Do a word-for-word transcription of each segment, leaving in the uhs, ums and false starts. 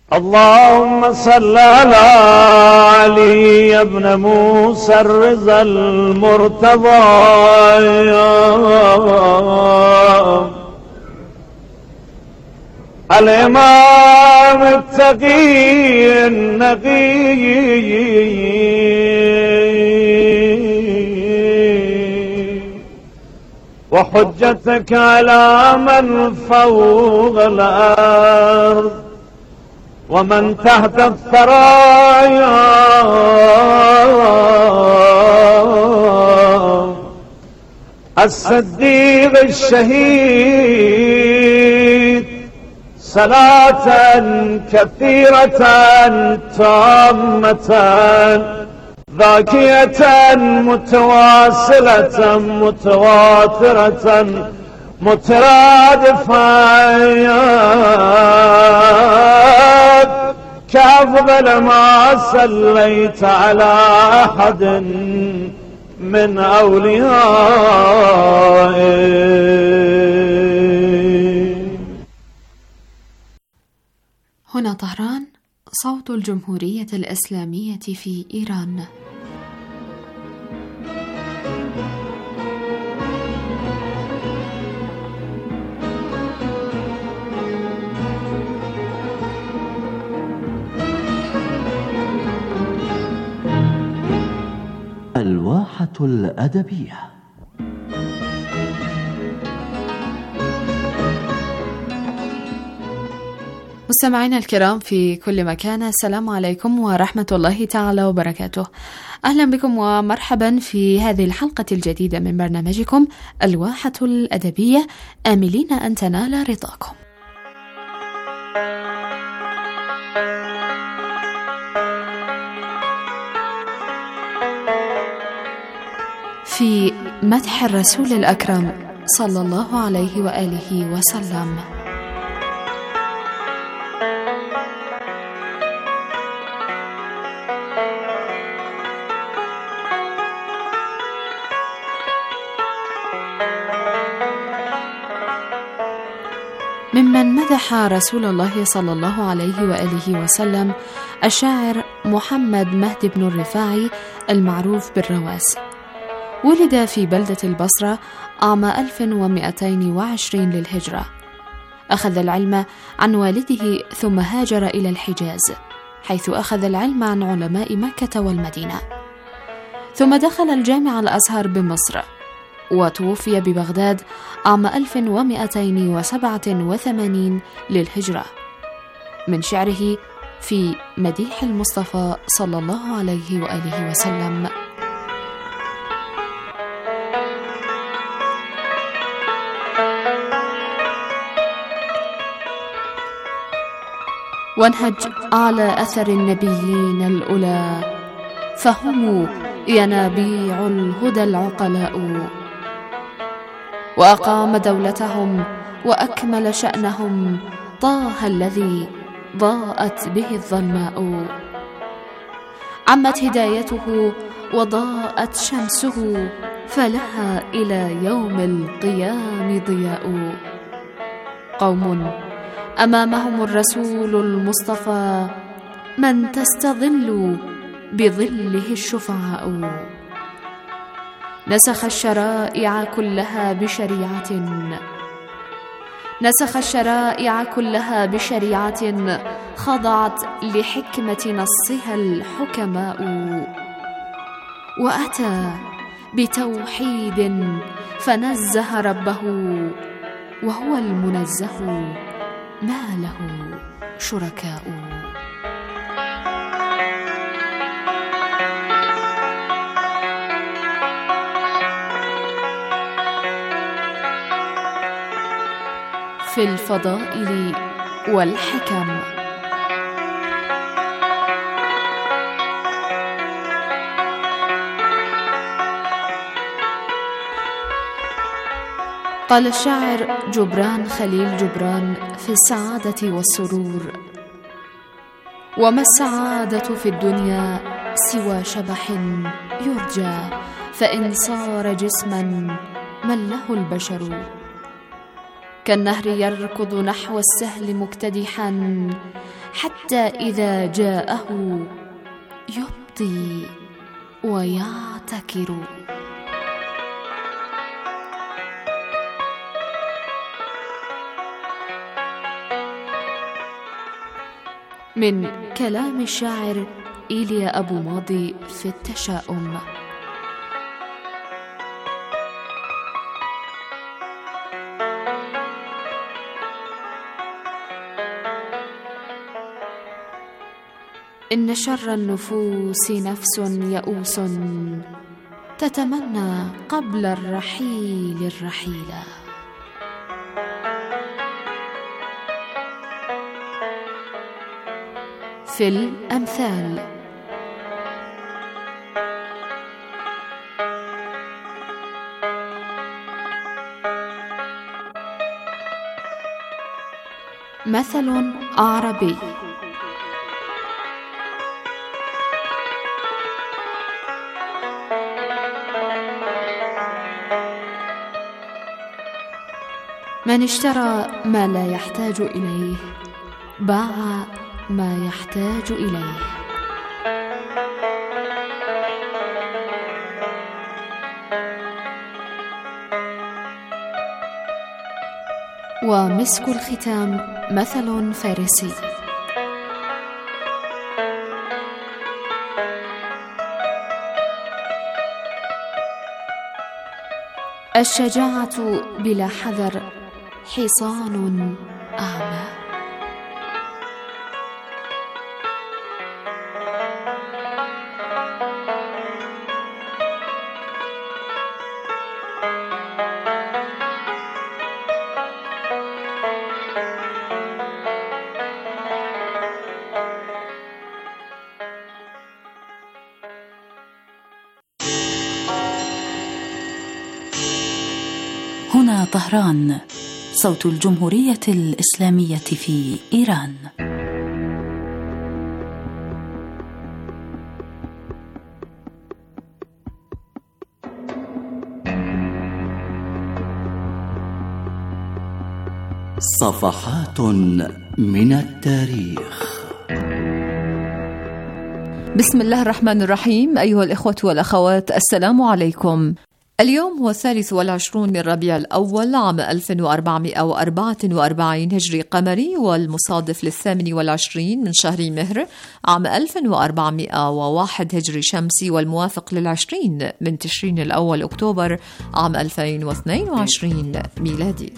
اللهم صل على علي بن موسى الرضا المرتضى الإمام التقي النقي وحجتك على من فوق الأرض ومن تحت الثرايا الصديق الشهيد صلاة كثيرة تامة ذاكية متواصلة متواترة مترادفة كأفضل ما صليت على أحد من أوليائه. هنا طهران، صوت الجمهورية الإسلامية في إيران. الواحة الأدبية. مستمعينا الكرام في كل مكان، السلام عليكم ورحمة الله تعالى وبركاته. أهلا بكم ومرحبا في هذه الحلقة الجديدة من برنامجكم الواحة الأدبية، آملين أن تنال رضاكم. في مدح الرسول الأكرم صلى الله عليه وآله وسلم. ممن مدح رسول الله صلى الله عليه وآله وسلم الشاعر محمد مهدي بن الرفاعي المعروف بالرواس. ولد في بلدة البصرة عام ألف ومئتين وعشرين للهجرة. أخذ العلم عن والده ثم هاجر إلى الحجاز، حيث أخذ العلم عن علماء مكة والمدينة، ثم دخل الجامع الأزهر بمصر، وتوفي ببغداد عام ألف ومئتين وسبعة وثمانين للهجرة. من شعره في مديح المصطفى صلى الله عليه وآله وسلم: وانهج على أثر النبيين الأولى، فهم ينابيع الهدى العقلاء، وأقام دولتهم وأكمل شأنهم، طه الذي ضاءت به الظلماء. عمت هدايته وضاءت شمسه، فلها إلى يوم القيام ضياء. قوم أمامهم الرسول المصطفى، من تستظل بظله الشفعاء. نسخ الشرائع كلها بشريعة نسخ الشرائع كلها بشريعة خضعت لحكمة نصها الحكماء. وأتى بتوحيد فنزه ربه، وهو المنزه ما له شركاء. في الفضائل والحكم. قال الشاعر جبران خليل جبران في السعادة والسرور: وما السعادة في الدنيا سوى شبح يرجى، فإن صار جسما من له البشر. كالنهر يركض نحو السهل مكتدحا، حتى إذا جاءه يبطي ويعتكر. من كلام الشاعر إيليا أبو ماضي في التشاؤم. إن شر النفوس نفس يئوس تتمنى قبل الرحيل الرحيل. في الأمثال. مثل أعربي. من اشترى ما لا يحتاج إليه باع ما يحتاج إليه. ومسك الختام مثل فارسي. الشجاعة بلا حذر حصان أعمى. هنا طهران، صوت الجمهورية الإسلامية في إيران. صفحات من التاريخ. بسم الله الرحمن الرحيم. أيها الإخوة والأخوات، السلام عليكم. اليوم هو الثالث والعشرون من ربيع الأول عام ألف وأربعمائة وأربعة وأربعين هجري قمري، والمصادف للثامن والعشرين من شهر مهر عام ألف وأربعمائة وواحد هجري شمسي، والموافق للعشرين من تشرين الأول أكتوبر عام ألفين واثنين وعشرين ميلادي.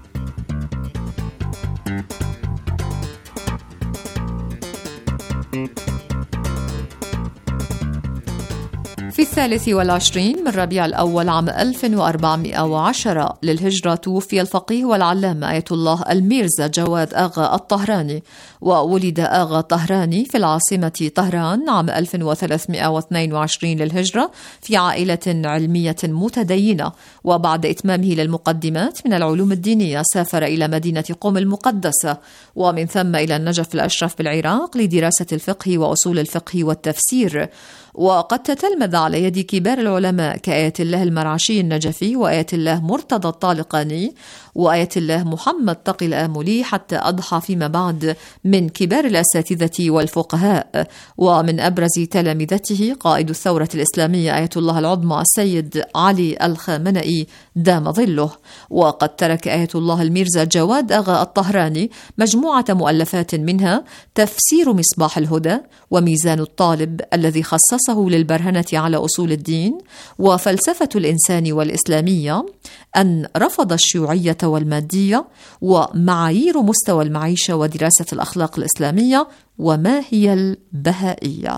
في الثالث والعشرين من ربيع الأول عام ألف وأربعمائة وعشرة للهجرة توفي الفقيه والعلامة آية الله الميرزا جواد آغا الطهراني، وولد آغا طهراني في العاصمة طهران عام ألف وثلاثمائة واثنين وعشرين للهجرة في عائلة علمية متدينة، وبعد إتمامه للمقدمات من العلوم الدينية سافر إلى مدينة قم المقدسة، ومن ثم إلى النجف الأشرف بالعراق لدراسة الفقه وأصول الفقه والتفسير. وقد تتلمذ على يد كبار العلماء كآية الله المرعشي النجفي، وآية الله مرتضى الطالقاني، وآية الله محمد تقي الآملي، حتى أضحى فيما بعد من كبار الأساتذة والفقهاء. ومن أبرز تلامذته قائد الثورة الإسلامية آية الله العظمى السيد علي الخامنئي دام ظله. وقد ترك آية الله الميرزا جواد آغا الطهراني مجموعة مؤلفات، منها تفسير مصباح الهدى، وميزان الطالب الذي خصصه للبرهنة على أصول الدين، وفلسفة الإنسان والإسلامية، أن رفض الشيوعية والمادية، ومعايير مستوى المعيشة ودراسة الأخلاق الإسلامية، وما هي البهائية.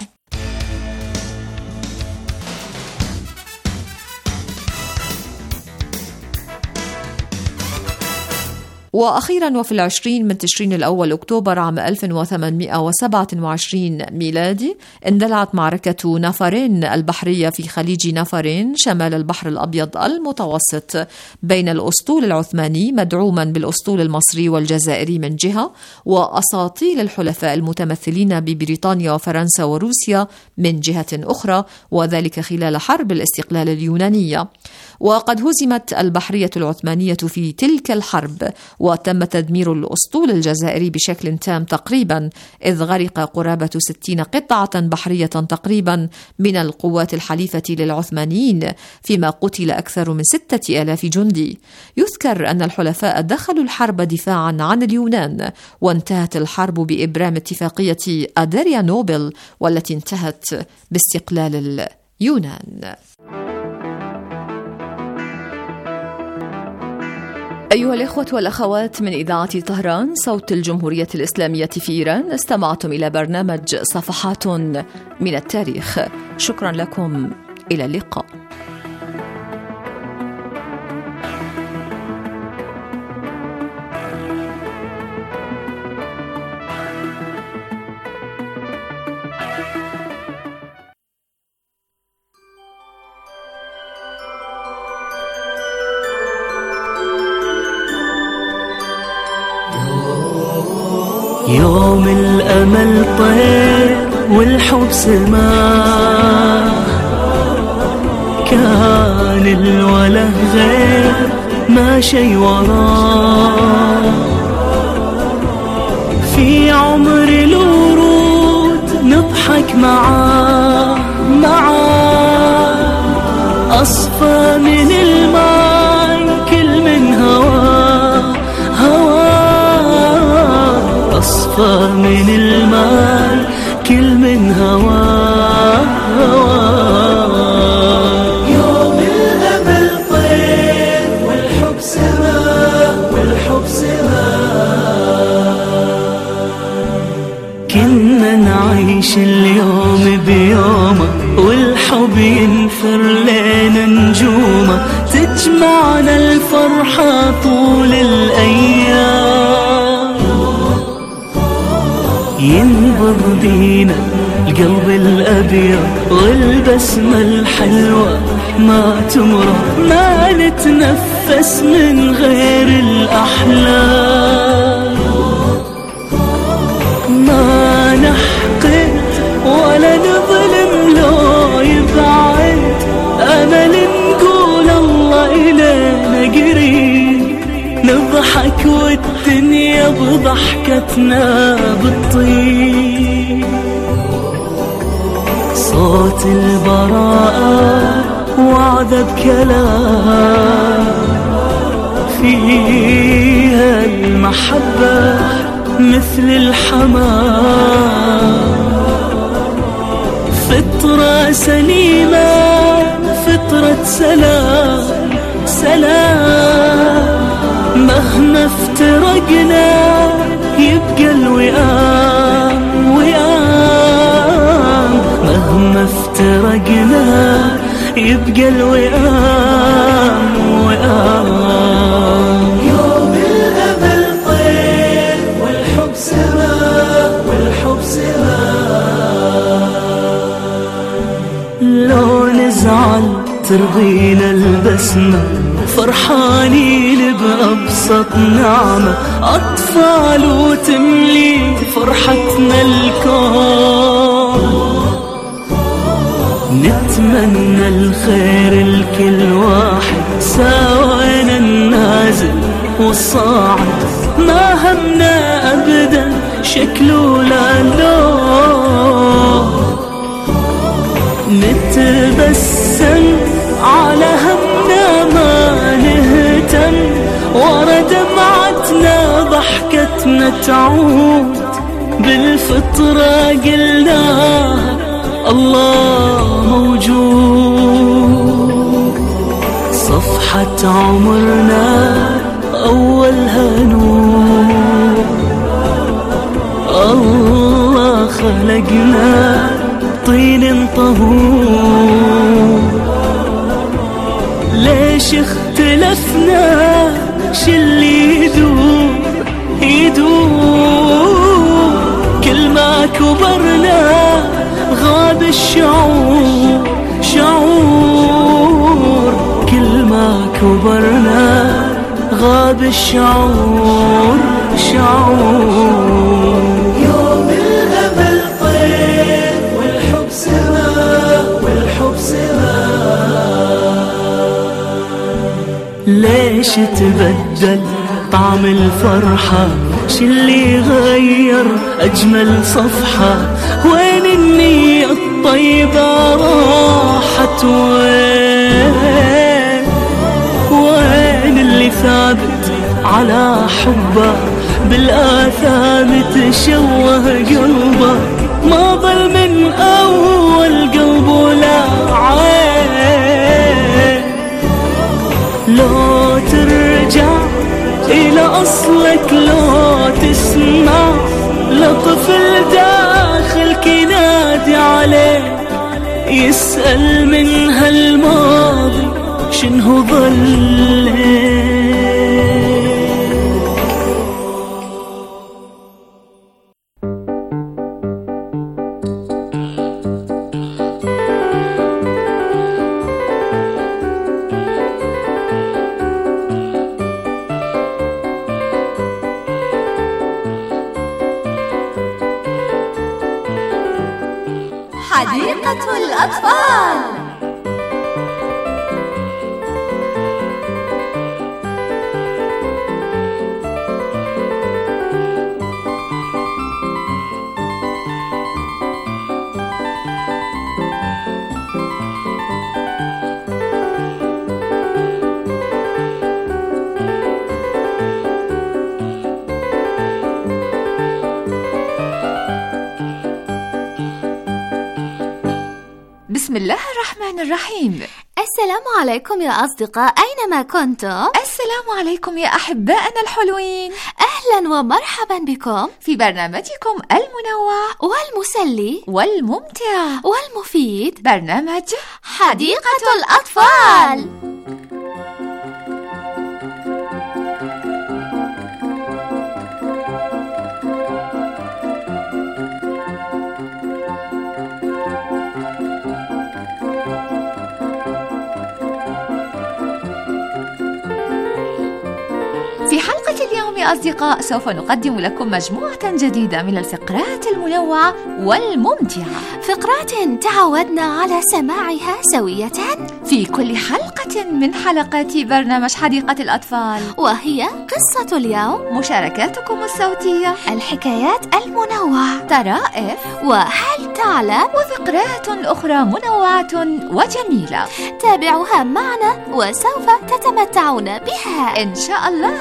وأخيرا وفي العشرين من تشرين الأول أكتوبر عام ألف وثمانمائة وسبعة وعشرين ميلادي اندلعت معركة نافارين البحرية في خليج نافارين شمال البحر الأبيض المتوسط بين الأسطول العثماني مدعوما بالأسطول المصري والجزائري من جهة، وأساطيل الحلفاء المتمثلين ببريطانيا وفرنسا وروسيا من جهة أخرى، وذلك خلال حرب الاستقلال اليونانية. وقد هزمت البحرية العثمانية في تلك الحرب، وتم تدمير الأسطول الجزائري بشكل تام تقريبا، إذ غرق قرابة ستين قطعة بحرية تقريبا من القوات الحليفة للعثمانيين، فيما قتل أكثر من ستة آلاف جندي. يذكر أن الحلفاء دخلوا الحرب دفاعا عن اليونان، وانتهت الحرب بإبرام اتفاقية أدريانوبل والتي انتهت باستقلال اليونان. أيها الإخوة والأخوات من إذاعة طهران صوت الجمهورية الإسلامية في إيران، استمعتم إلى برنامج صفحات من التاريخ. شكرا لكم، إلى اللقاء. يوم الأمل طير والحب سماء، كان الوله غير ما شي وراه، في عمر الورود نضحك معاه معاه، أصفى من الماء كل من هواه هواه، أصفى من الماء كل من هواه هواه. يوم الأمل طير والحب سماء والحب سماء، كنا نعيش اليوم بيومه والحب ينثر لنا نجومه، تجمعنا الفرحة طول الأيام، ينبض بينا القلب الأبيض والبسمة الحلوة ما تمرض، ما نتنفس من غير الأحلام، ما نحقد ولا نظلم لو يبعد، أمل نقول الله إلينا قريب، نضحك والدنيا بضحكتنا بالطيب، صوت البراءة وعذب كلام، فيها المحبة مثل الحمام، فطرة سليمة فطرة سلام سلام، مهما افترقنا يبقى الوئام وئام، مهما افترقنا يبقى الوئام وئام. يوم الأمل طير والحب سماء والحب سماء، لو نزعل ترضينا البسمة، فرحانين بأبسط نعمة، أطفال وتملي فرحتنا الكون، نتمنى الخير لكل واحد، سوانا النازل والصاعد، ما همنا أبدا شكله لا لون، نتبسم على همنا ما نهتم، ورا دمعتنا ضحكتنا تعود، بالفطرة قلناها الله موجود، صفحة عمرنا أولها نور، الله خلقنا طين طهور، ليش اختلفنا شلي يدور يدور، كل ما كبرنا غاب الشعور شعور، كل ما كبرنا غاب الشعور شعور. يوم الأمل طير والحب سماء والحب سماء، ليش تبدل طعم الفرحة، شلي غير أجمل صفحة، وين النية الطيبة راحت، وين وين اللي ثابت على حبه بالآثام تشوه قلبه، ما ظل من أول قلب ولا عين. لو ترجع إلى أصلك، لو تسمع لطفل داخلك ينادي عليه، يسأل من هالماضي شنو ظل. حديقة الأطفال. بسم الله الرحمن الرحيم. السلام عليكم يا أصدقاء، أينما كنتم. السلام عليكم يا أحبائنا الحلوين. أهلا ومرحبا بكم في برنامجكم المنوع والمسلي والممتع والمفيد، برنامج حديقة الأطفال. في حلقة اليوم يا أصدقاء سوف نقدم لكم مجموعة جديدة من الفقرات المنوعة والممتعة، فقرات تعودنا على سماعها سوية في كل حلقة من حلقات برنامج حديقة الأطفال، وهي قصة اليوم، مشاركاتكم الصوتية، الحكايات المنوعة، طرائف، وهل تعلم، وفقرات أخرى منوعة وجميلة. تابعوها معنا وسوف تتمتعون بها إن شاء الله.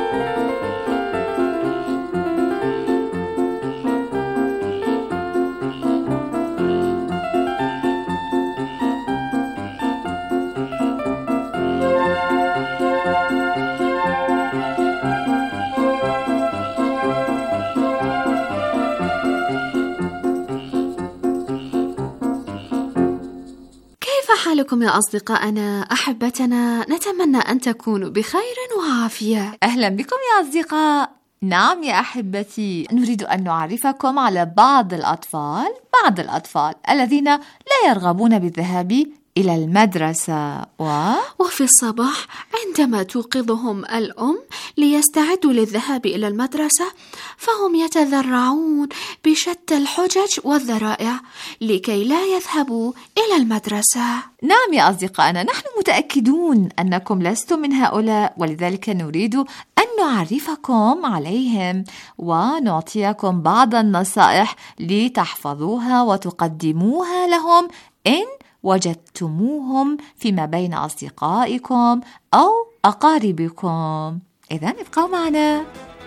حالكم يا أصدقائنا أحبتنا؟ نتمنى أن تكونوا بخير وعافية. أهلا بكم يا أصدقاء. نعم يا أحبتي، نريد أن نعرفكم على بعض الأطفال بعض الأطفال الذين لا يرغبون بالذهاب إلى المدرسة و... وفي الصباح عندما توقظهم الأم ليستعدوا للذهاب إلى المدرسة فهم يتذرعون بشتى الحجج والذرائع لكي لا يذهبوا إلى المدرسة. نعم يا أصدقائنا، نحن متأكدون أنكم لستم من هؤلاء، ولذلك نريد أن نعرفكم عليهم ونعطيكم بعض النصائح لتحفظوها وتقدموها لهم إن وجدتموهم فيما بين أصدقائكم أو أقاربكم. إذن ابقوا معنا.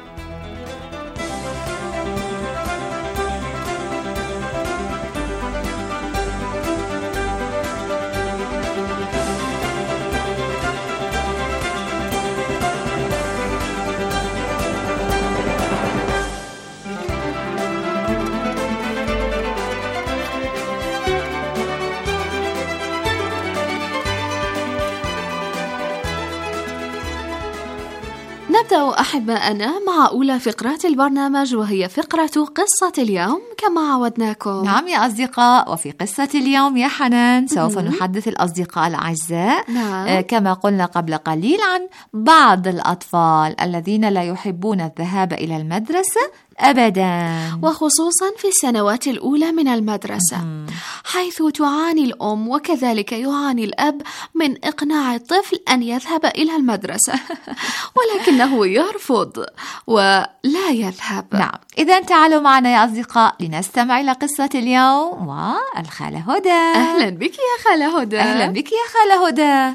نبدأ أحبائنا مع أولى فقرات البرنامج، وهي فقرة قصة اليوم كما عودناكم. نعم يا أصدقاء، وفي قصة اليوم يا حنان سوف نحدث الأصدقاء الأعزاء نعم. آه كما قلنا قبل قليل عن بعض الأطفال الذين لا يحبون الذهاب إلى المدرسة أبداً، وخصوصاً في السنوات الأولى من المدرسة، م- حيث تعاني الأم وكذلك يعاني الأب من إقناع الطفل أن يذهب إلى المدرسة ولكنه يرفض يرفض ولا يذهب. نعم، إذا تعالوا معنا يا أصدقاء لنستمع إلى قصة اليوم والخالة هدى. أهلا بك يا خالة هدى. أهلا بك يا خالة هدى.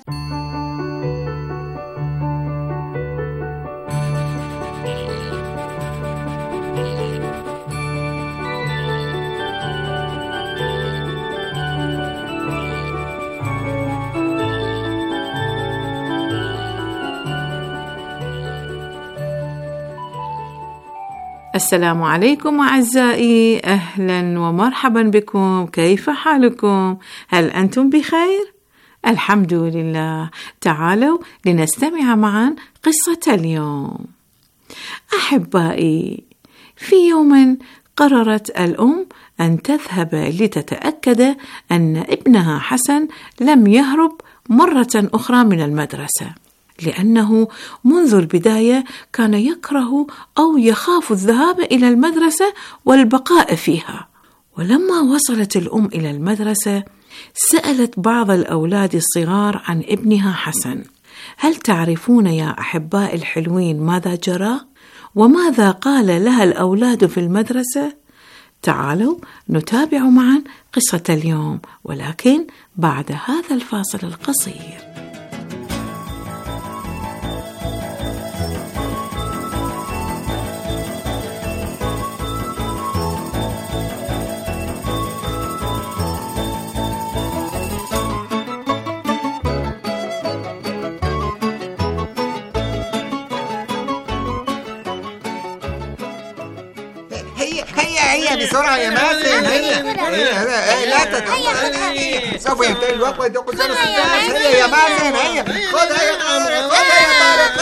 السلام عليكم أعزائي، أهلا ومرحبا بكم. كيف حالكم؟ هل أنتم بخير؟ الحمد لله. تعالوا لنستمع معا قصة اليوم. أحبائي، في يوم قررت الأم أن تذهب لتتأكد أن ابنها حسن لم يهرب مرة أخرى من المدرسة، لأنه منذ البداية كان يكره أو يخاف الذهاب إلى المدرسة والبقاء فيها. ولما وصلت الأم إلى المدرسة سألت بعض الأولاد الصغار عن ابنها حسن. هل تعرفون يا أحباء الحلوين ماذا جرى؟ وماذا قال لها الأولاد في المدرسة؟ تعالوا نتابع معا قصة اليوم، ولكن بعد هذا الفاصل القصير. هيا بسرعة يا مازن. هيا لا تتأخر، سوف ينتهي الوقت ويدق الجرس الثالث. هيا يا مازن، هيا خذها يا طارق، خذها يا طارق.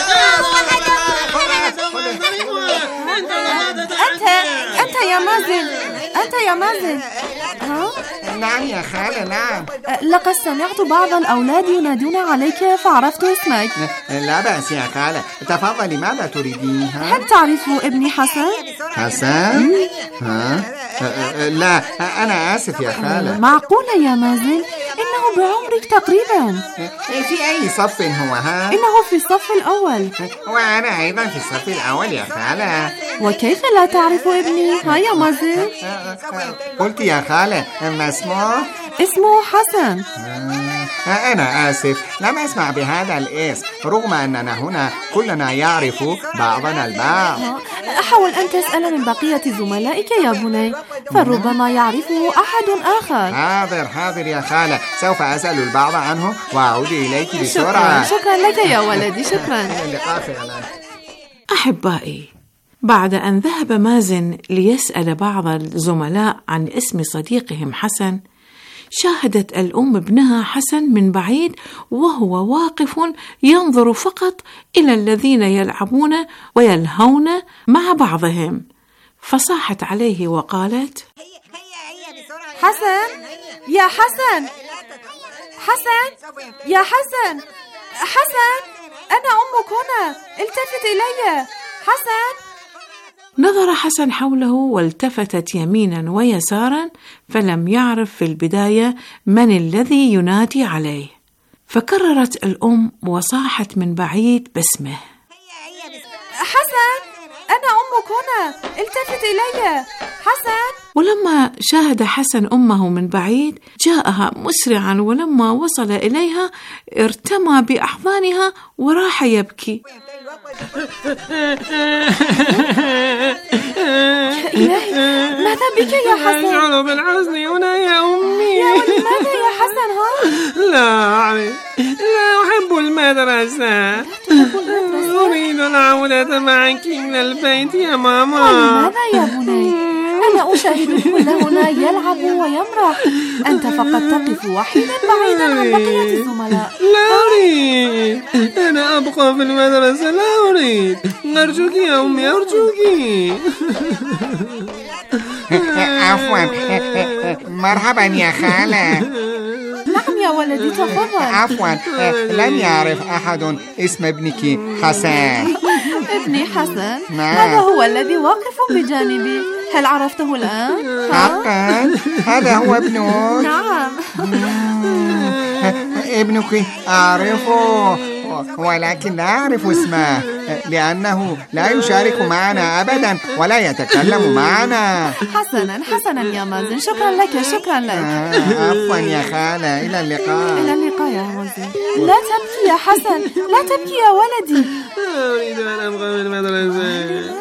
أنت أنت يا مازن، أنت يا مازن. ها؟ نعم يا خالة، نعم. لقد سمعت بعض الأولاد ينادون عليك فعرفت اسمك. لا بأس يا خالة، تفضلي، ماذا تريدين؟ هل تعرف ابني حسن؟ حسن؟ ها؟ لا، أنا آسف يا خالة. معقولة يا مازن؟ إنه بعمرك تقريبا. في أي صف هو؟ ها؟ إنه في الصف الأول. وأنا أيضا في الصف الأول يا خالة. وكيف لا تعرف ابني؟ ها يا مازن؟ قلت يا خالة، ما اسمه؟ اسمه حسن. أنا آسف، لم أسمع بهذا الاسم، رغم أننا هنا كلنا يعرف بعضنا البعض. حاول أن تسأل من بقية زملائك يا بني، فربما يعرفه أحد آخر. حاضر حاضر يا خالة، سوف أسأل البعض عنه وأعود إليك بسرعة. شكرا, شكرا لك يا ولدي، شكرا. أحبائي، بعد أن ذهب مازن ليسأل بعض الزملاء عن اسم صديقهم حسن، شاهدت الأم ابنها حسن من بعيد وهو واقف ينظر فقط إلى الذين يلعبون ويلهون مع بعضهم، فصاحت عليه وقالت: حسن يا حسن، حسن يا حسن، حسن أنا أمك هنا، التفت إلي حسن. نظر حسن حوله والتفتت يمينا ويسارا، فلم يعرف في البداية من الذي ينادي عليه، فكررت الأم وصاحت من بعيد باسمه: حسن أنا أمك هنا، التفت إلي حسن. ولما شاهد حسن أمه من بعيد جاءها مسرعا، ولما وصل إليها ارتمى بأحضانها وراح يبكي. يا إلهي، ماذا بك يا حسن؟ أشعر بالحزن هنا يا أمي. يا ولد، ماذا يا حسن؟ ها؟ لا أعرف، لا أحب المدرسة، أريد العودة معك إلى البيت يا ماما. ماذا يا بني؟ أنا أشاهد الكل هنا يلعب ويمرح، أنت فقط تقف وحيدا بعيدا عن بقية الزملاء. لا أريد، أنا أبقى في المدرسة، لا أريد، أرجوك يا أمي، أرجوك. عفوا، مرحبا يا خالة. نعم يا ولدي، تفضل. عفوا، لم يعرف أحد اسم ابنك حسن. ابني حسن؟ هذا هو الذي واقف بجانبي، هل عرفته الآن؟ حقا؟ هذا هو ابنك؟ نعم. ابنك أعرفه، ولكن لا أعرف اسمه لأنه لا يشارك معنا أبدا ولا يتكلم معنا. حسنا حسنا يا مازن، شكرا لك شكرا لك. آه عفوا يا خالة، إلى اللقاء. إلى اللقاء يا مازن. لا تبكي يا حسن، لا تبكي يا ولدي. أريد أن أبقى في المدرسة.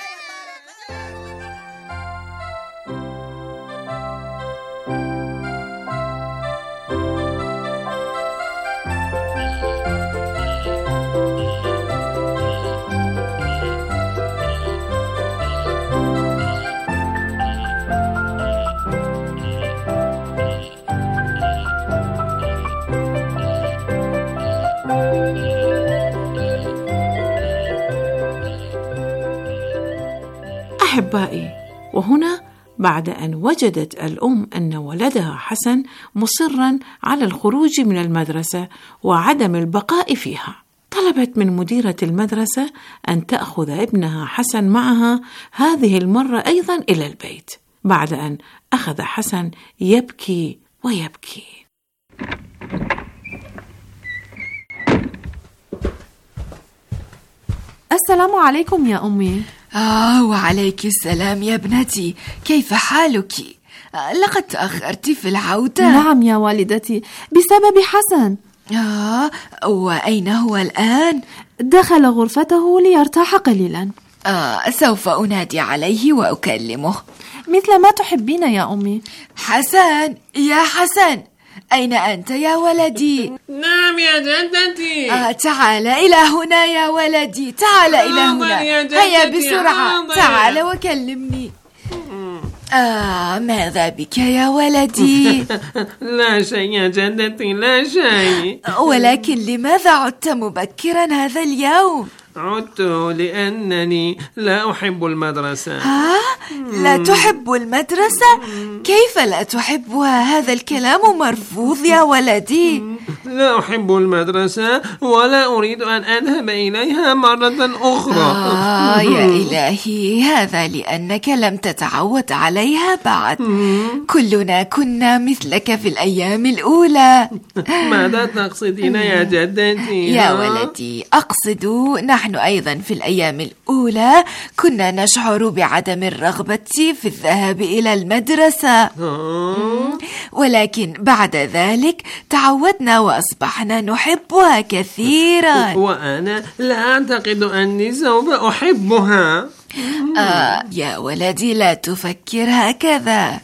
أحبائي، وهنا بعد أن وجدت الأم أن ولدها حسن مصراً على الخروج من المدرسة وعدم البقاء فيها، طلبت من مديرة المدرسة أن تأخذ ابنها حسن معها هذه المرة أيضاً إلى البيت، بعد أن أخذ حسن يبكي ويبكي. السلام عليكم يا أمي. آه وعليك السلام يا ابنتي، كيف حالك؟ آه لقد تأخرت في العودة. نعم يا والدتي، بسبب حسن. آه وأين هو الآن؟ دخل غرفته ليرتاح قليلا. آه سوف أنادي عليه وأكلمه. مثل ما تحبين يا أمي. حسن يا حسن، أين أنت يا ولدي؟ نعم يا جدتي. آه تعال إلى هنا يا ولدي، تعال إلى هنا، هيا بسرعة، تعال وكلمني. آه ماذا بك يا ولدي؟ لا شيء يا جدتي، لا شيء. ولكن لماذا عدت مبكرا هذا اليوم؟ عدت لأنني لا أحب المدرسة. ها؟ لا تحب المدرسة؟ كيف لا تحبها؟ هذا الكلام مرفوض يا ولدي. لا أحب المدرسة ولا أريد أن أذهب إليها مرة أخرى. آه يا إلهي، هذا لأنك لم تتعود عليها بعد. كلنا كنا مثلك في الأيام الأولى. ماذا تقصدين يا جدتي؟ يا ولدي، أقصد نحن أيضا في الأيام الأولى كنا نشعر بعدم الرغبة في الذهاب إلى المدرسة، ولكن بعد ذلك تعودنا وأصبحنا نحبها كثيرا. وأنا لا أعتقد أني سوف أحبها. آه يا ولدي، لا تفكر هكذا.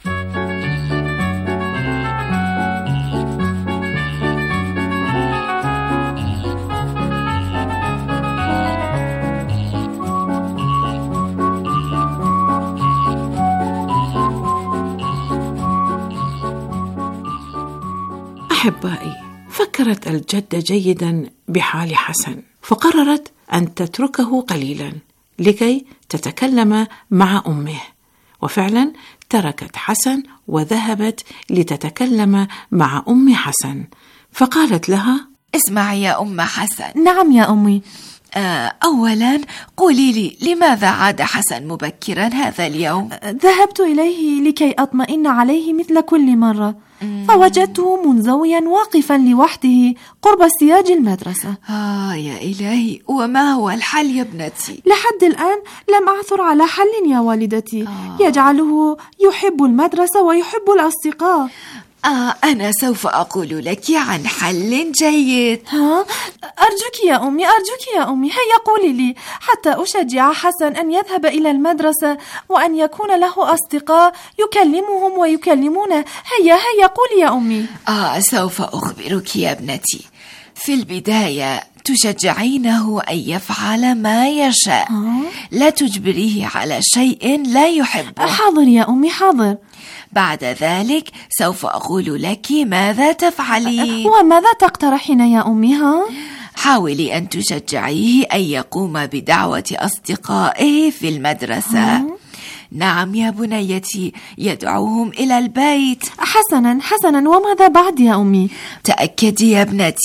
أحبائي، فكرت الجدة جيدا بحال حسن، فقررت أن تتركه قليلا لكي تتكلم مع أمه، وفعلا تركت حسن وذهبت لتتكلم مع أم حسن، فقالت لها: اسمعي يا أم حسن. نعم يا أمي. آه أولا قولي لي، لماذا عاد حسن مبكرا هذا اليوم؟ ذهبت إليه لكي أطمئن عليه مثل كل مرة، فوجدته منزويا واقفا لوحده قرب سياج المدرسة. آه يا إلهي، وما هو الحل يا ابنتي؟ لحد الآن لم أعثر على حل يا والدتي. آه. يجعله يحب المدرسة ويحب الأصدقاء. آه أنا سوف أقول لك عن حل جيد. ها؟ أرجوك يا أمي، أرجوك يا أمي، هيا قولي لي حتى أشجع حسن أن يذهب إلى المدرسة وأن يكون له أصدقاء يكلمهم ويكلمونه. هيا هيا قولي يا أمي. آه سوف أخبرك يا ابنتي. في البداية تشجعينه أن يفعل ما يشاء. آه؟ لا تجبريه على شيء لا يحبه. حاضر يا أمي، حاضر. بعد ذلك سوف أقول لك ماذا تفعلي. وماذا تقترحين يا أمي؟ ها؟ حاولي أن تشجعيه أن يقوم بدعوة أصدقائه في المدرسة. آه؟ نعم يا بنيتي، يدعوهم إلى البيت. حسنا حسنا، وماذا بعد يا أمي؟ تأكدي يا ابنتي،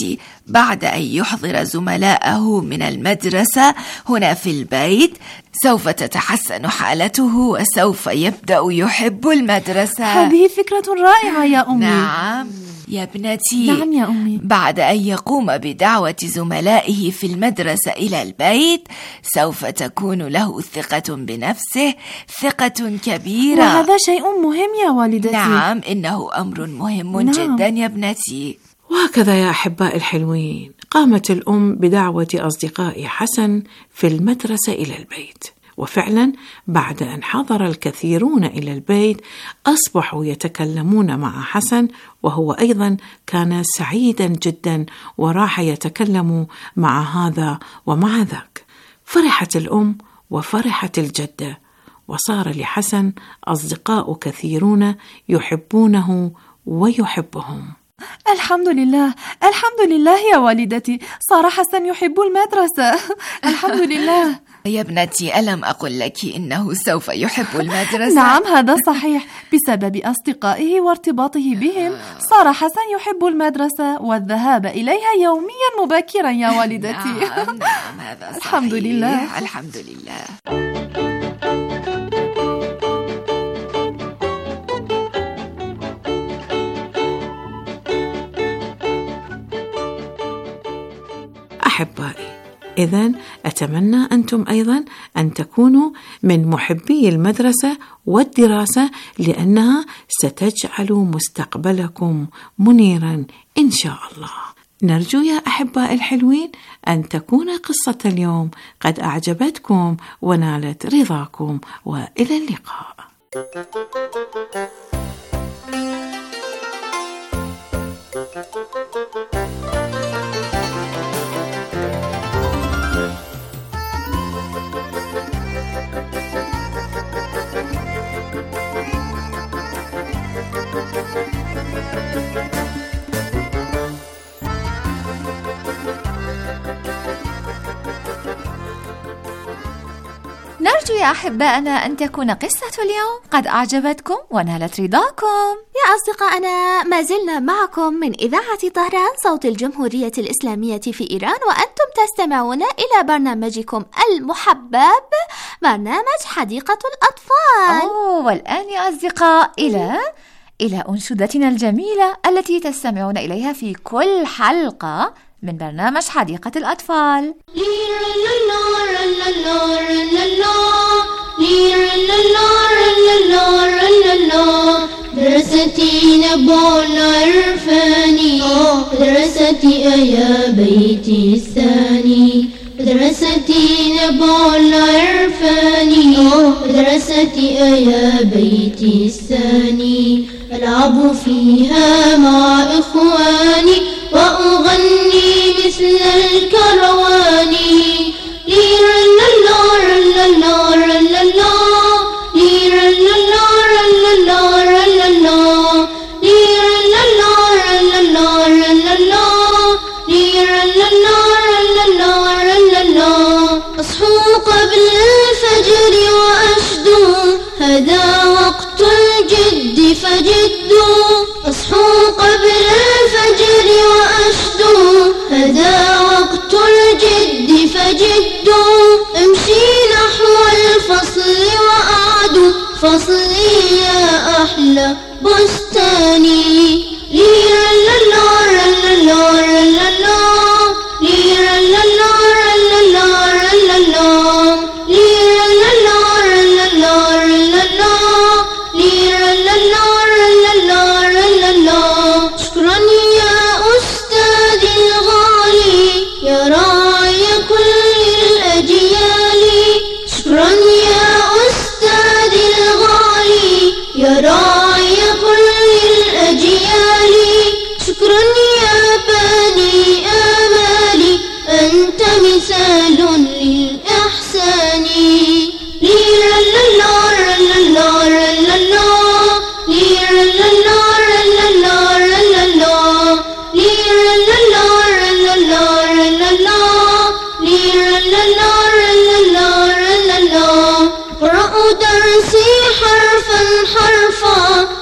بعد أن يحضر زملائه من المدرسة هنا في البيت سوف تتحسن حالته وسوف يبدأ يحب المدرسة. هذه فكرة رائعة يا أمي. نعم يا ابنتي. نعم يا أمي. بعد أن يقوم بدعوة زملائه في المدرسة إلى البيت سوف تكون له ثقة بنفسه، ثقة كبيرة، وهذا شيء مهم يا والدتي. نعم إنه أمر مهم نعم. جدا يا ابنتي. وهكذا يا أحباء الحلوين قامت الأم بدعوة أصدقاء حسن في المدرسة إلى البيت، وفعلا بعد أن حضر الكثيرون إلى البيت أصبحوا يتكلمون مع حسن، وهو أيضا كان سعيدا جدا وراح يتكلم مع هذا ومع ذاك. فرحت الأم وفرحت الجدة، وصار لحسن أصدقاء كثيرون يحبونه ويحبهم. الحمد لله الحمد لله يا والدتي، صار حسن يحب المدرسة. الحمد لله. يا ابنتي ألم أقل لك إنه سوف يحب المدرسة؟ نعم هذا صحيح، بسبب أصدقائه وارتباطه بهم صار حسن يحب المدرسة والذهاب إليها يوميا مبكرا يا والدتي. نعم نعم هذا صحيح. الحمد لله الحمد لله. أحبائي، إذن أتمنى أنتم أيضا أن تكونوا من محبي المدرسة والدراسة، لأنها ستجعل مستقبلكم منيرا إن شاء الله. نرجو يا أحباء الحلوين أن تكون قصة اليوم قد أعجبتكم ونالت رضاكم، وإلى اللقاء. نرجو يا أحبائنا أن تكون قصة اليوم قد أعجبتكم ونالت رضاكم. يا أصدقائنا، ما زلنا معكم من إذاعة طهران صوت الجمهورية الإسلامية في إيران، وأنتم تستمعون إلى برنامجكم المحبب برنامج حديقة الأطفال. أوه، والآن يا أصدقاء إلى إلى أنشودتنا الجميلة التي تستمعون إليها في كل حلقة من برنامج حديقة الأطفال. مدرستي نبون عرفاني، مدرستي يا بيتي الثاني، مدرستي نبون عرفاني، مدرستي يا بيتي الثاني، ألعب فيها مع إخواني وأغني مثل الكروان. أصحو قبل الفجر وأشدو، هذا وقت الجد فجدوا. أصحو قبل الفجر وأشدو، هذا وقت الجد فجدوا. أمشي نحو الفصل وأعد فصلي يا أحلى بستاني. ليرا للورا للورا للورا ليرا للورا للورا للورا ليرا للورا للورا للورا ليرا للورا للورا للورا. شكرا يا أستاذي الغالي يا راعي كل الأجيال. شكرا يا أستاذي الغالي يا راعي كل الأجيال. شكرا يا بني آمالي، أنت مثال للإحسان. ليرا للورا للورا للورا ليرا للورا للورا للورا ليرا للورا للورا للورا ليرا للورا للورا للورا. اقرأوا درسي حرفا حرفا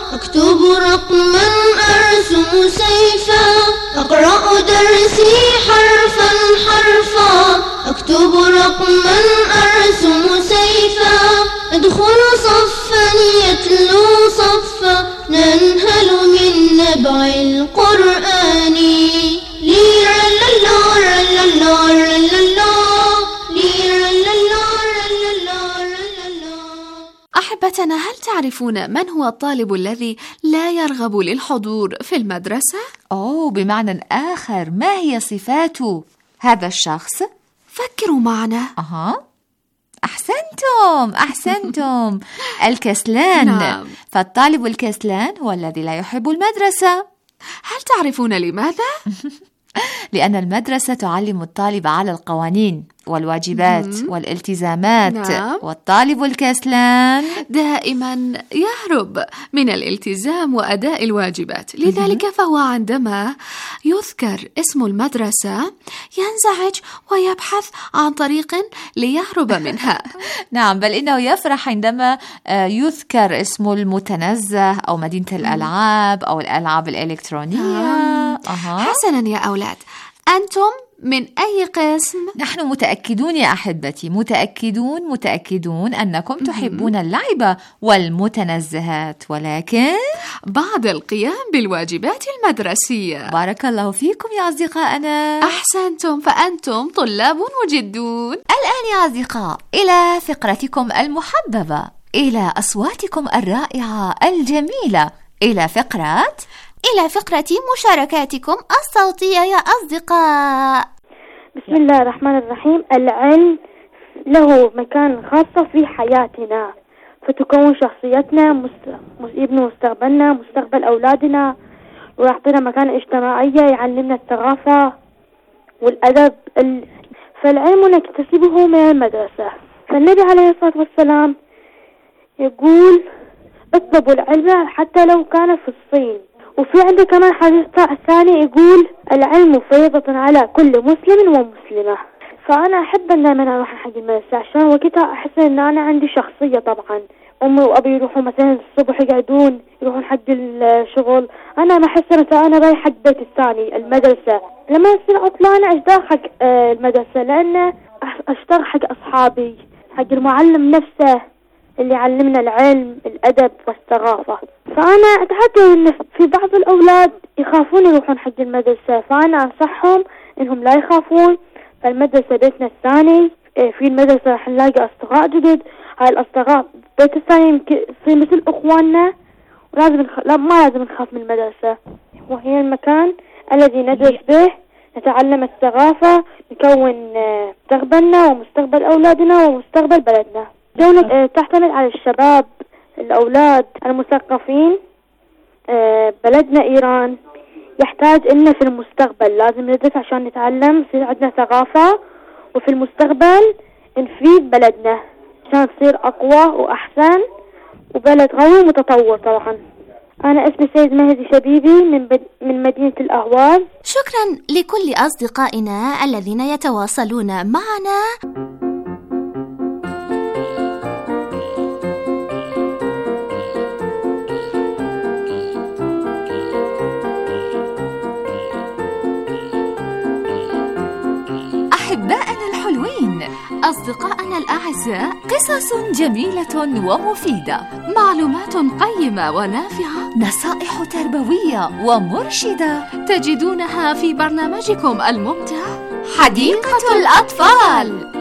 أكتب رقما أرسم سيفا أقرأ درسي حرفا حرفا أكتب رقما أرسم سيفا أدخل صفا يتلو صفا ننهل من نبع القرآن ليرا لا لا لا لا لا ليرا لا لا لا لا. أحبتنا، هل تعرفون من هو الطالب الذي لا يرغب للحضور في المدرسة؟ أوه، بمعنى آخر، ما هي صفات هذا الشخص؟ فكروا معنا. أها، أحسنتم أحسنتم الكسلان. نعم. فالطالب الكسلان هو الذي لا يحب المدرسة. هل تعرفون لماذا؟ لأن المدرسة تعلم الطالب على القوانين والواجبات مم. والالتزامات. نعم. والطالب الكسلان دائما يهرب من الالتزام وأداء الواجبات، لذلك فهو عندما يذكر اسم المدرسة ينزعج ويبحث عن طريق ليهرب منها. نعم، بل إنه يفرح عندما يذكر اسم المتنزه أو مدينة الألعاب أو الألعاب الإلكترونية. أه. حسنا يا أولاد، أنتم من أي قسم؟ نحن متأكدون يا أحبتي، متأكدون متأكدون أنكم تحبون اللعب والمتنزهات، ولكن بعد القيام بالواجبات المدرسية. بارك الله فيكم يا أصدقائنا. أحسنتم، فأنتم طلاب مجدون. الآن يا أصدقاء إلى فقرتكم المحببة، إلى أصواتكم الرائعة الجميلة، إلى فقرة إلى فقرة مشاركاتكم الصوتية يا أصدقاء. بسم الله الرحمن الرحيم. العلم له مكان خاص في حياتنا، فتكون شخصيتنا، مست... يبني مستقبلنا، مستقبل أولادنا، ويعطينا مكان اجتماعية، يعلمنا الثقافة والأدب. ال... فالعلم نكتسبه من المدرسة. فالنبي عليه الصلاة والسلام يقول اطلبوا العلم حتى لو كان في الصين. وفي عنده كمان حديث ثاني يقول العلم فريضة على كل مسلم ومسلمة. فأنا أحب أن دائما أروح حق المدرسة، عشان وقتها أحس أن أنا عندي شخصية. طبعا أمي وأبي يروحوا مثلا الصبح يقعدون يروحون حق الشغل، أنا ما أحس مثلا أنا رايح حق بيت الثاني المدرسة. لما يصير أطلع أنا أشتاق حق المدرسة، لأن أشتاق حق أصحابي، حق المعلم نفسه اللي علمنا العلم الأدب والثقافة. فأنا أتحدث أن في بعض الأولاد يخافون يروحون حق المدرسة، فأنا أنصحهم إنهم لا يخافون. فالمدرسة بيتنا الثاني، في المدرسة راح نلاقي أصدقاء جدد. هاي الأصدقاء بيت الثاني يصير مثل أخواننا، ولازم نخ... لا ما لازم نخاف من المدرسة، وهي المكان الذي ندرس به، نتعلم الثقافة، نكون مستقبلنا ومستقبل أولادنا ومستقبل بلدنا. دولة تعتمد على الشباب، الأولاد المثقفين. بلدنا إيران يحتاج إلنا في المستقبل، لازم ندرس عشان نتعلم، يصير عندنا ثقافة، وفي المستقبل نفيد بلدنا عشان تصير أقوى وأحسن وبلد قوي ومتطور. طبعا أنا اسمي سيد مهدي شبيبي من بد... من مدينة الأهواز. شكرا لكل أصدقائنا الذين يتواصلون معنا. أحبائنا الحلوين، أصدقائنا الأعزاء، قصص جميلة ومفيدة، معلومات قيمة ونافعة، نصائح تربوية ومرشدة تجدونها في برنامجكم الممتع حديقة الأطفال.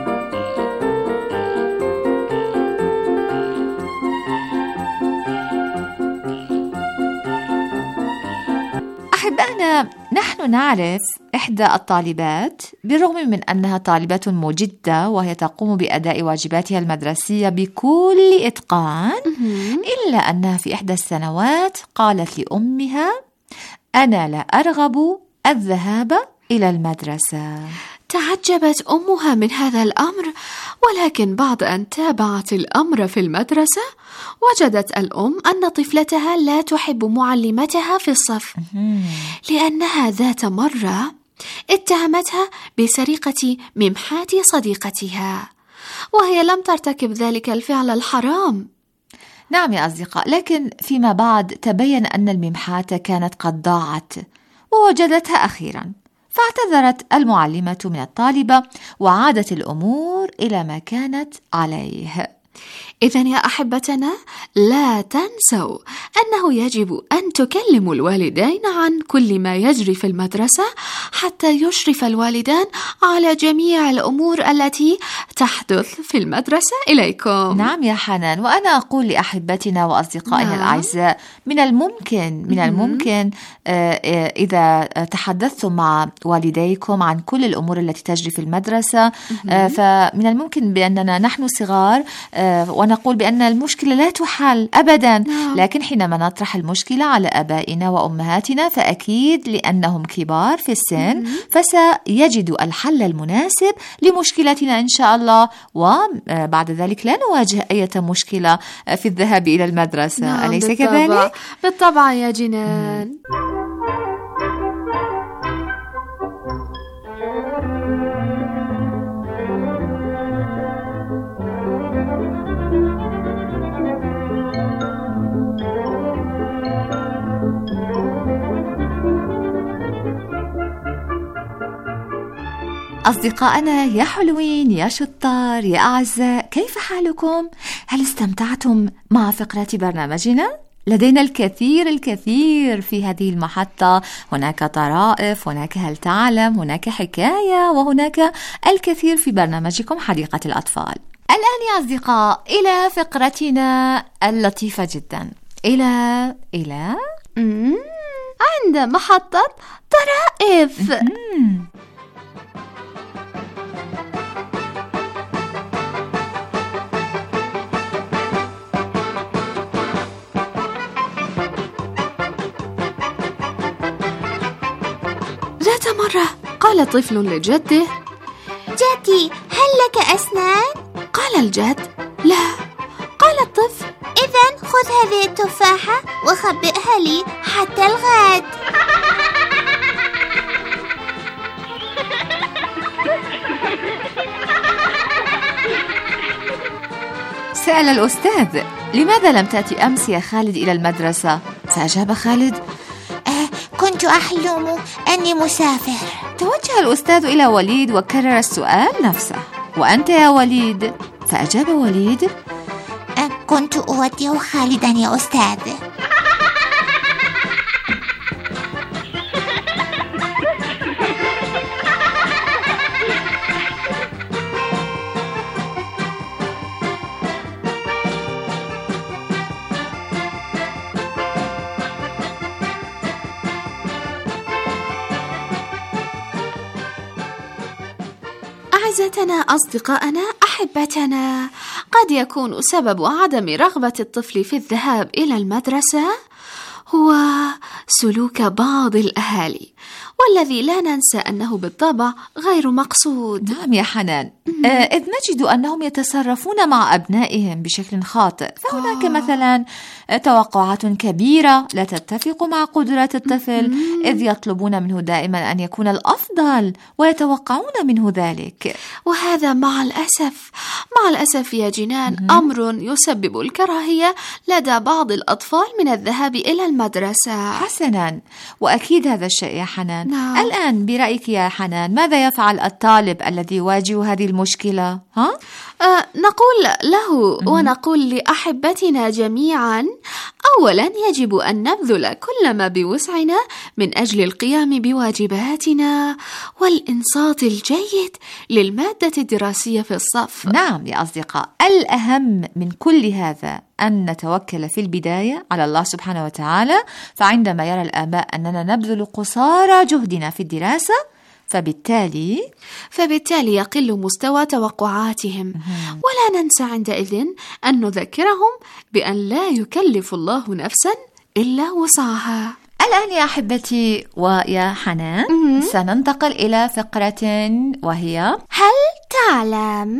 أحبائنا، نحن نعرف إحدى الطالبات بالرغم من أنها طالبة مجدة وهي تقوم بأداء واجباتها المدرسية بكل إتقان، إلا أنها في إحدى السنوات قالت لأمها: أنا لا أرغب الذهاب إلى المدرسة. تعجبت أمها من هذا الأمر، ولكن بعد أن تابعت الأمر في المدرسة وجدت الأم أن طفلتها لا تحب معلمتها في الصف، لأنها ذات مرة اتهمتها بسرقة ممحات صديقتها، وهي لم ترتكب ذلك الفعل الحرام. نعم يا أصدقاء، لكن فيما بعد تبين أن الممحاة كانت قد ضاعت ووجدتها أخيرا، فاعتذرت المعلمة من الطالبة وعادت الأمور إلى ما كانت عليه. إذن يا أحبتنا لا تنسوا أنه يجب أن تكلموا الوالدين عن كل ما يجري في المدرسة حتى يشرف الوالدان على جميع الأمور التي تحدث في المدرسة إليكم. نعم يا حنان، وأنا أقول لأحبتنا وأصدقائنا نعم. الأعزاء، من الممكن من الممكن إذا تحدثتم مع والديكم عن كل الأمور التي تجري في المدرسة، فمن الممكن بأننا نحن صغار ونقول بأن المشكلة لا تحل أبدا نعم. لكن حينما نطرح المشكلة على أبائنا وأمهاتنا فأكيد لأنهم كبار في السن فسيجدوا الحل المناسب لمشكلتنا إن شاء الله، وبعد ذلك لا نواجه أي مشكلة في الذهاب إلى المدرسة نعم. أليس بالطبع. كذلك؟ بالطبع يا جنان. أصدقائنا يا حلوين يا شطار يا أعزاء، كيف حالكم؟ هل استمتعتم مع فقرة برنامجنا؟ لدينا الكثير الكثير في هذه المحطة، هناك طرائف، هناك هل تعلم، هناك حكاية، وهناك الكثير في برنامجكم حديقة الأطفال. الآن يا أصدقاء إلى فقرتنا اللطيفة جدا، إلى إلى عند محطة طرائف. ذات مرة قال طفل لجده: جدي هل لك أسنان؟ قال الجد: لا. قال الطفل: إذن خذ هذه التفاحة وخبئها لي حتى الغد. سأل الأستاذ: لماذا لم تأتي أمس يا خالد إلى المدرسة؟ فأجاب خالد: أه كنت أحلم أني مسافر. توجه الأستاذ إلى وليد وكرر السؤال نفسه: وأنت يا وليد؟ فأجاب وليد: أه كنت أودع خالدا يا أستاذ. أعزتنا أصدقائنا أحبتنا، قد يكون سبب عدم رغبة الطفل في الذهاب إلى المدرسة هو سلوك بعض الأهالي، والذي لا ننسى أنه بالطبع غير مقصود. نعم يا حنان، آه إذ نجد أنهم يتصرفون مع أبنائهم بشكل خاطئ، فهناك آه. مثلا توقعات كبيرة لا تتفق مع قدرات الطفل، إذ يطلبون منه دائما أن يكون الأفضل ويتوقعون منه ذلك، وهذا مع الأسف مع الأسف يا جنان أمر يسبب الكراهية لدى بعض الأطفال من الذهاب إلى المدرسة. حسنا، وأكيد هذا الشيء يا حنان. نعم. الآن برأيك يا حنان ماذا يفعل الطالب الذي يواجه هذه المشكلة؟ ها؟ أه نقول له ونقول لأحبتنا جميعا: أولا يجب أن نبذل كل ما بوسعنا من أجل القيام بواجباتنا والإنصات الجيد للمادة الدراسية في الصف. نعم يا أصدقاء، الأهم من كل هذا أن نتوكل في البداية على الله سبحانه وتعالى، فعندما يرى الآباء أننا نبذل قصارى جهدنا في الدراسة فبالتالي فبالتالي يقل مستوى توقعاتهم. ولا ننسى عندئذ أن نذكرهم بأن لا يكلف الله نفسا إلا وسعها. الآن يا أحبتي ويا حنان سننتقل إلى فقرة وهي هل تعلم؟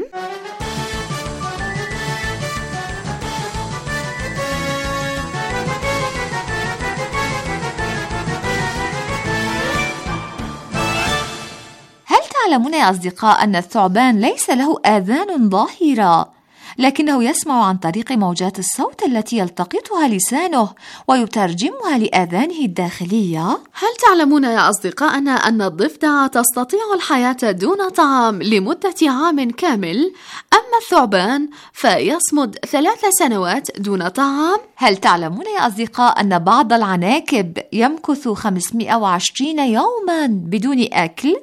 هل تعلمون يا أصدقاء أن الثعبان ليس له آذان ظاهرة، لكنه يسمع عن طريق موجات الصوت التي يلتقطها لسانه ويترجمها لآذانه الداخلية. هل تعلمون يا أصدقائنا أن الضفدع تستطيع الحياة دون طعام لمدة عام كامل؟ أما الثعبان فيصمد ثلاث سنوات دون طعام. هل تعلمون يا أصدقاء أن بعض العناكب يمكث خمسمائة وعشرين يوما بدون أكل؟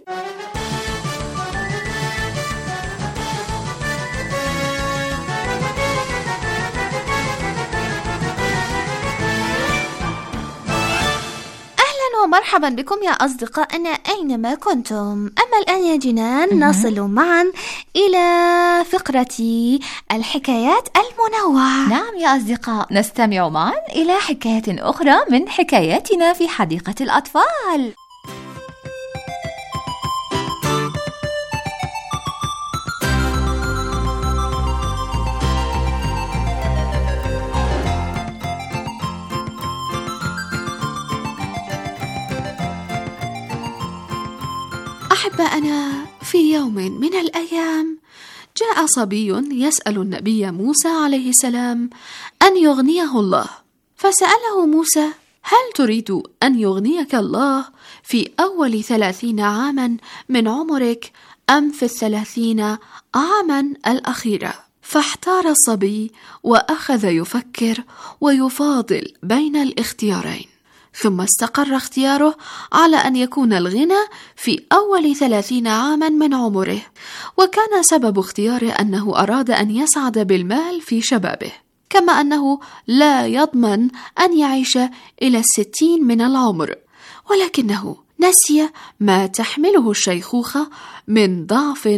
ومرحبا بكم يا أصدقائنا أينما كنتم. أما الآن يا جنان نصل معا إلى فقرة الحكايات المنوعة. نعم يا أصدقاء، نستمع معا إلى حكاية أخرى من حكاياتنا في حديقة الأطفال. أحبائنا، في يوم من الأيام جاء صبي يسأل النبي موسى عليه السلام أن يغنيه الله، فسأله موسى: هل تريد أن يغنيك الله في أول ثلاثين عاما من عمرك أم في الثلاثين عاما الأخيرة؟ فاحتار الصبي وأخذ يفكر ويفاضل بين الاختيارين، ثم استقر اختياره على أن يكون الغنى في أول ثلاثين عاما من عمره، وكان سبب اختياره أنه أراد أن يسعد بالمال في شبابه، كما أنه لا يضمن أن يعيش إلى الستين من العمر، ولكنه نسي ما تحمله الشيخوخة من ضعف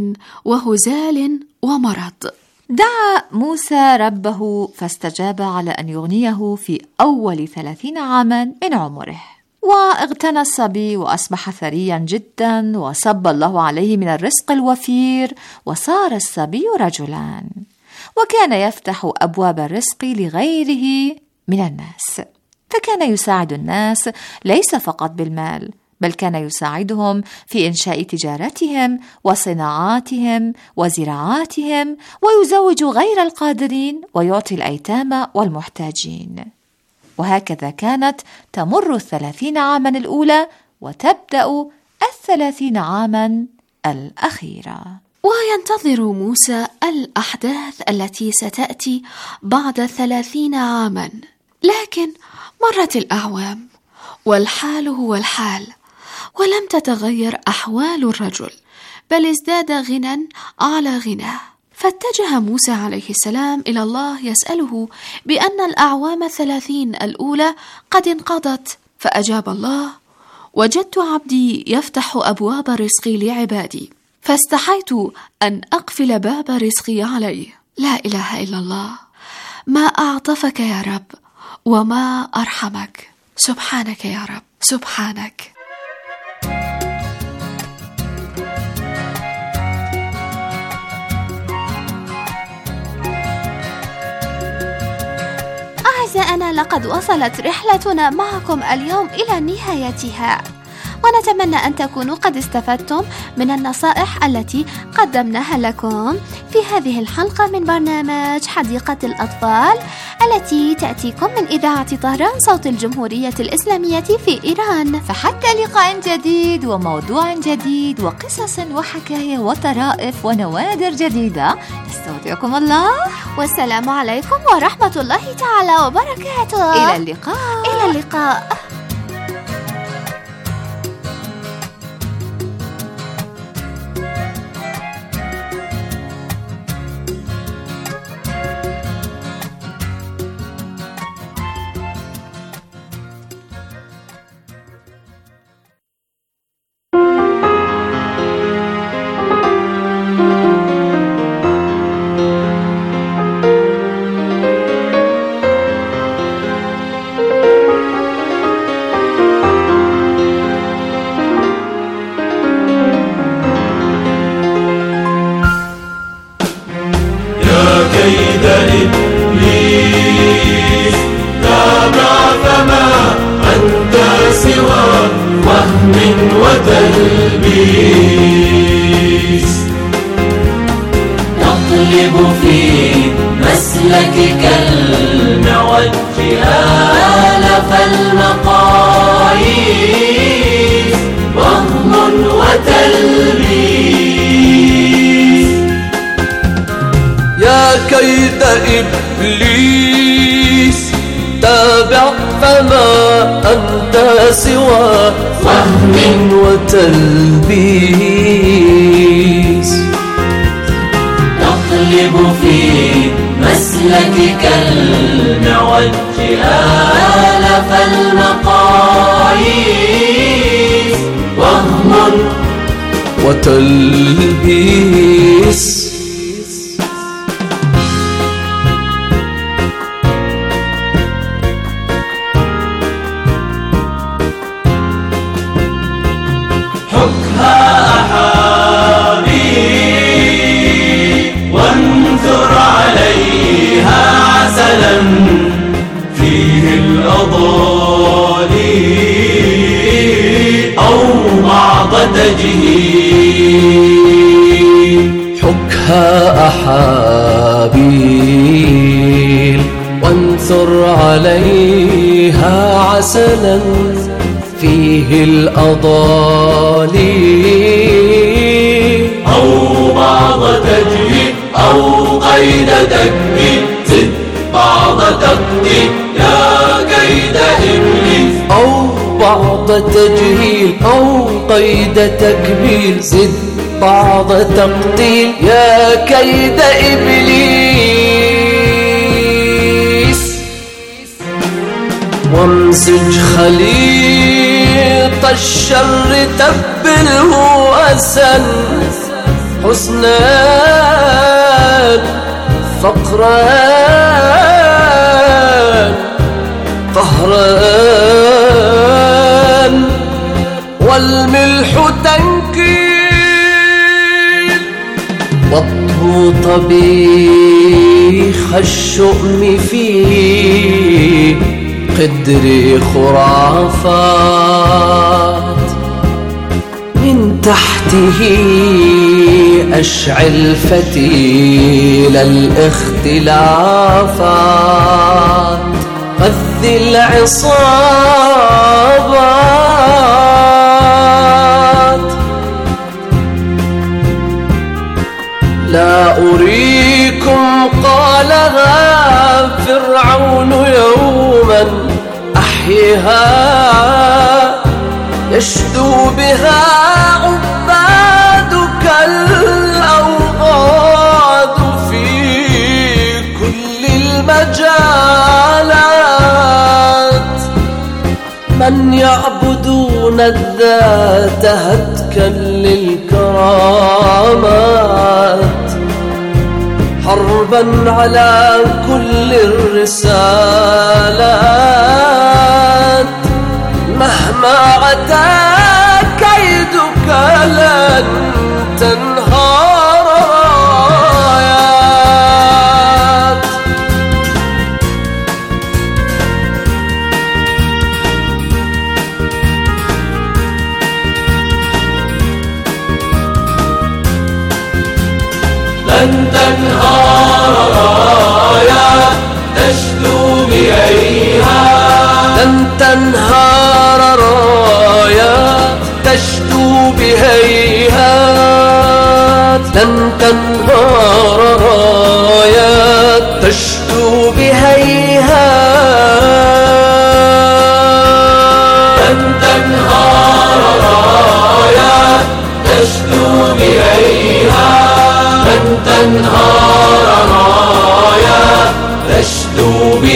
وهزال ومرض. دعا موسى ربه فاستجاب على أن يغنيه في أول ثلاثين عاما من عمره، واغتنى الصبي وأصبح ثريا جدا، وصب الله عليه من الرزق الوفير، وصار الصبي رجلا، وكان يفتح أبواب الرزق لغيره من الناس، فكان يساعد الناس ليس فقط بالمال، بل كان يساعدهم في إنشاء تجارتهم وصناعاتهم وزراعاتهم، ويزوج غير القادرين ويعطي الأيتام والمحتاجين. وهكذا كانت تمر الثلاثين عاما الأولى وتبدأ الثلاثين عاما الأخيرة. وينتظر موسى الأحداث التي ستأتي بعد الثلاثين عاما، لكن مرت الأعوام والحال هو الحال، ولم تتغير أحوال الرجل، بل ازداد غنى على غناه. فاتجه موسى عليه السلام إلى الله يسأله بأن الأعوام الثلاثين الأولى قد انقضت، فأجاب الله: وجدت عبدي يفتح أبواب رزقي لعبادي، فاستحيت أن أقفل باب رزقي عليه. لا إله إلا الله، ما أعطفك يا رب وما أرحمك، سبحانك يا رب، سبحانك. أعزائنا، لقد وصلت رحلتنا معكم اليوم إلى نهايتها، ونتمنى أن تكونوا قد استفدتم من النصائح التي قدمناها لكم في هذه الحلقة من برنامج حديقة الأطفال التي تأتيكم من إذاعة طهران صوت الجمهورية الإسلامية في إيران. فحتى لقاء جديد وموضوع جديد وقصص وحكاية وطرائف ونوادر جديدة، نستودعكم الله، والسلام عليكم ورحمة الله تعالى وبركاته. إلى اللقاء. إلى اللقاء. إبليس تابع فما أنت سوى وهم وتلبيس. تقلب في مسلكك المعوج آلاف المقاييس وهم وتلبيس. حكها أحابي وانثر عليها عسلا فيه الأضالي أو بعض تجهيل. حكها أحابيل وانثر عليها عسلا فيه الأضالي أو بعض تجهيل أو قيد تكميل زد بعض تقدير يا كيد إبليس. أو بعض تجهيل أو قيد تكميل زد بعض تقتيل يا كيد إبليس. وامزج خليط الشر تبله أسا حسنان فقران قهران والملح تنكيل. واطهو طبيخ الشؤم فيه قدر خرافات من تحته أشعل فتيل الاختلافات. غذ العصابات لا أريكم قالها فرعون يوما أحيها يشدو بها عبادك الأوغاد في كل المجالات. من يعبدون الذات هتكا للكرامات حربا على كل الرسالات. مهما عتا كيدك لن تنهار رايات. لن تنهار رايات تشدو بأيها. لن تنهار رايات تشدو بهيهات. لن تنهار رايات تشدو بهيهات. لن تنهار رايات تشدو بهيهات. لن تنهار رايات تشدو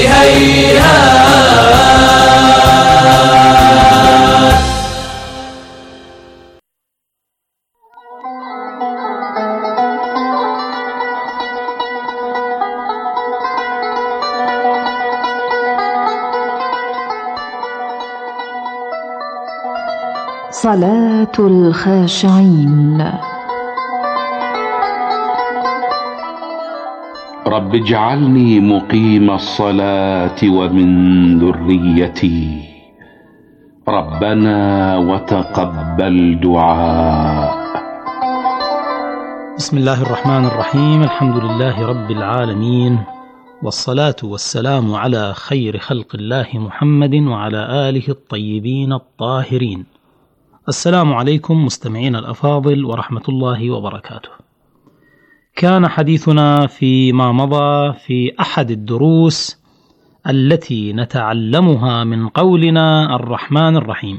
بهيهات. صلاة الخاشعين. رب اجعلني مقيم الصلاة ومن ذريتي ربنا وتقبل دعاء. بسم الله الرحمن الرحيم. الحمد لله رب العالمين، والصلاة والسلام على خير خلق الله محمد وعلى آله الطيبين الطاهرين. السلام عليكم مستمعين الأفاضل ورحمة الله وبركاته. كان حديثنا فيما مضى في أحد الدروس التي نتعلمها من قولنا الرحمن الرحيم،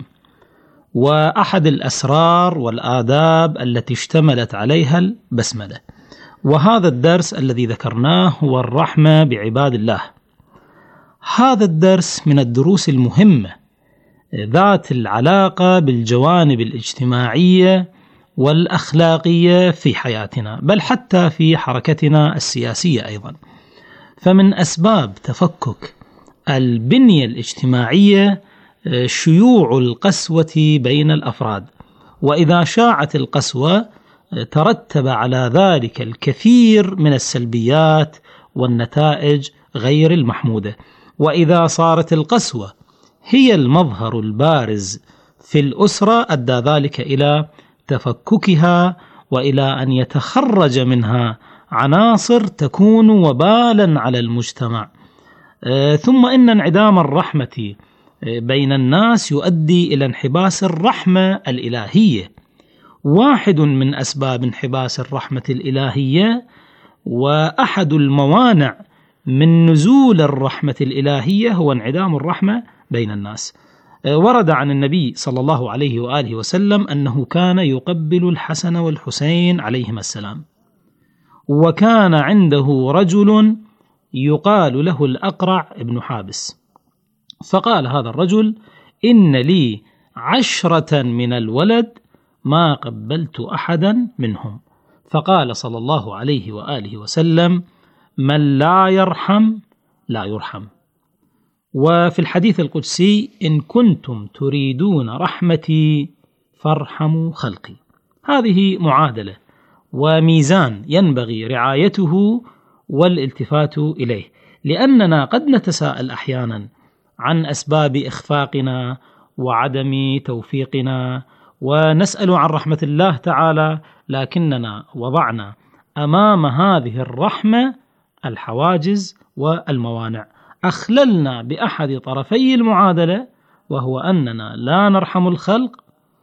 وأحد الأسرار والآداب التي اشتملت عليها البسملة. وهذا الدرس الذي ذكرناه هو الرحمة بعباد الله. هذا الدرس من الدروس المهمة ذات العلاقة بالجوانب الاجتماعية والأخلاقية في حياتنا، بل حتى في حركتنا السياسية أيضا. فمن أسباب تفكك البنية الاجتماعية شيوع القسوة بين الأفراد، وإذا شاعت القسوة ترتب على ذلك الكثير من السلبيات والنتائج غير المحمودة. وإذا صارت القسوة هي المظهر البارز في الأسرة أدى ذلك إلى تفككها وإلى أن يتخرج منها عناصر تكون وبالا على المجتمع. آه ثم إن انعدام الرحمة بين الناس يؤدي إلى انحباس الرحمة الإلهية. واحد من أسباب انحباس الرحمة الإلهية وأحد الموانع من نزول الرحمة الإلهية هو انعدام الرحمة بين الناس. ورد عن النبي صلى الله عليه وآله وسلم أنه كان يقبل الحسن والحسين عليهما السلام، وكان عنده رجل يقال له الأقرع ابن حابس، فقال هذا الرجل: إن لي عشرة من الولد ما قبلت أحدا منهم. فقال صلى الله عليه وآله وسلم: من لا يرحم لا يرحم. وفي الحديث القدسي: إن كنتم تريدون رحمتي فارحموا خلقي. هذه معادلة وميزان ينبغي رعايته والالتفات إليه، لأننا قد نتساءل أحيانا عن أسباب إخفاقنا وعدم توفيقنا، ونسأل عن رحمة الله تعالى، لكننا وضعنا أمام هذه الرحمة الحواجز والموانع. أخللنا بأحد طرفي المعادلة، وهو أننا لا نرحم الخلق،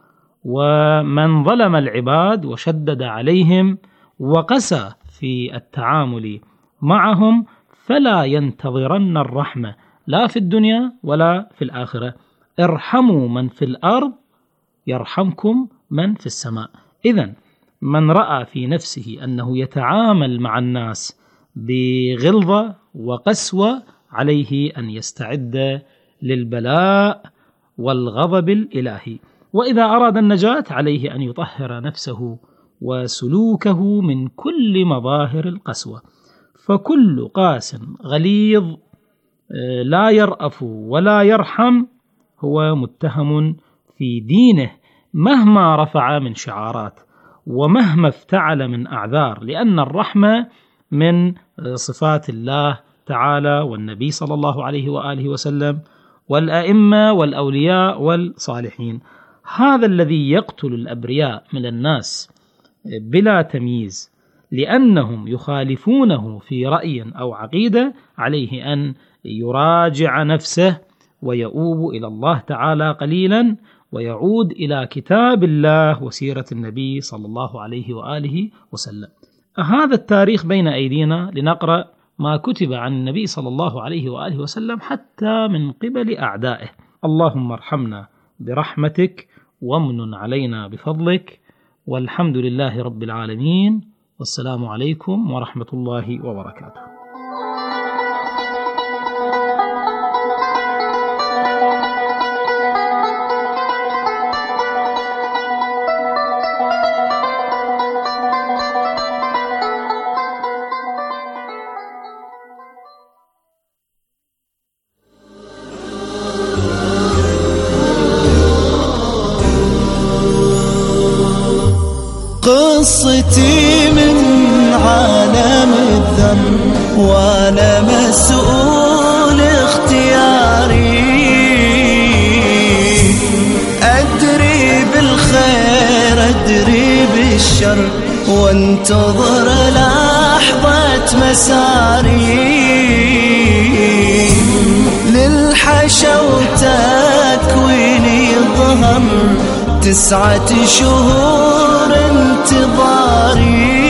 ومن ظلم العباد وشدد عليهم وقسى في التعامل معهم فلا ينتظرن الرحمة لا في الدنيا ولا في الآخرة. ارحموا من في الأرض يرحمكم من في السماء. إذن من رأى في نفسه أنه يتعامل مع الناس بغلظة وقسوة عليه أن يستعد للبلاء والغضب الإلهي، وإذا أراد النجاة عليه أن يطهر نفسه وسلوكه من كل مظاهر القسوة. فكل قاس غليظ لا يرأف ولا يرحم هو متهم في دينه مهما رفع من شعارات ومهما افتعل من أعذار، لأن الرحمة من صفات الله تعالى والنبي صلى الله عليه وآله وسلم والأئمة والأولياء والصالحين. هذا الذي يقتل الأبرياء من الناس بلا تمييز لأنهم يخالفونه في رأي أو عقيدة، عليه أن يراجع نفسه ويؤوب إلى الله تعالى قليلا ويعود إلى كتاب الله وسيرة النبي صلى الله عليه وآله وسلم. هذا التاريخ بين أيدينا لنقرأ ما كتب عن النبي صلى الله عليه وآله وسلم حتى من قبل أعدائه. اللهم ارحمنا برحمتك وامنن علينا بفضلك، والحمد لله رب العالمين، والسلام عليكم ورحمة الله وبركاته. قصتي من عالم الذر وانا مسؤول اختياري، ادري بالخير ادري بالشر وانتظر لحظة مساري، للحشا وتكويني ظهر تسعة شهور انتظاري،